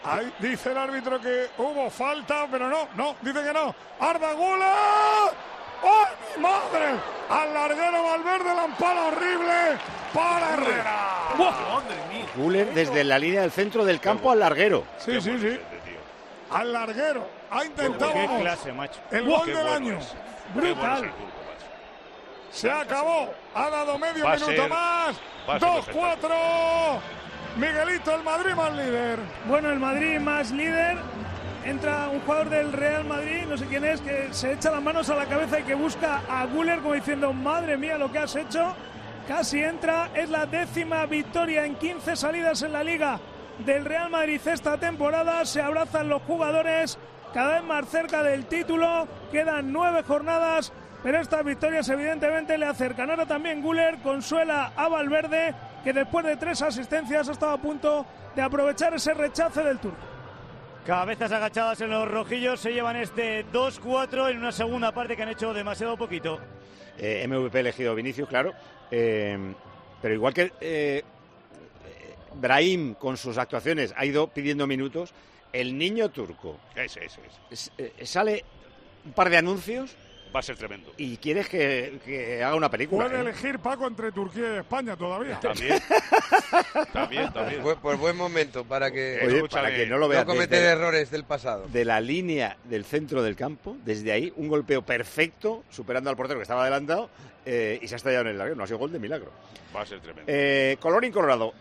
Ahí dice el árbitro que hubo falta, pero no, dice que no. Arda Güler. ¡Oh, mi madre! Al larguero Valverde, la empala horrible para Herrera. Güler desde la línea del centro del campo al larguero. Sí. Al larguero. Ha intentado Qué clase, macho. el gol del año. Brutal. Se acabó. Ha dado medio minuto más. 2-4. Miguelito, el Madrid más líder. Bueno, el Madrid más líder. Entra un jugador del Real Madrid, no sé quién es, que se echa las manos a la cabeza y que busca a Güler como diciendo, madre mía lo que has hecho. Casi entra, es la 10ª victoria en 15 salidas en la Liga del Real Madrid esta temporada. Se abrazan los jugadores, cada vez más cerca del título. Quedan 9 jornadas, pero estas victorias evidentemente le acercan. Ahora también Güler consuela a Valverde, que después de 3 asistencias ha estado a punto de aprovechar ese rechace del turco. Cabezas agachadas en los rojillos, se llevan este 2-4 en una segunda parte que han hecho demasiado poquito. MVP elegido Vinicius, claro. Pero igual que Brahim con sus actuaciones ha ido pidiendo minutos, el niño turco sale un par de anuncios. Va a ser tremendo. Y quieres que haga una película. Puede elegir Paco entre Turquía y España todavía. También. Pues buen momento para que, para que no lo veas. No cometer errores del pasado. De la línea del centro del campo, desde ahí, un golpeo perfecto, superando al portero que estaba adelantado, y se ha estallado en el larguero. No ha sido gol de milagro. Va a ser tremendo. Colorín colorado.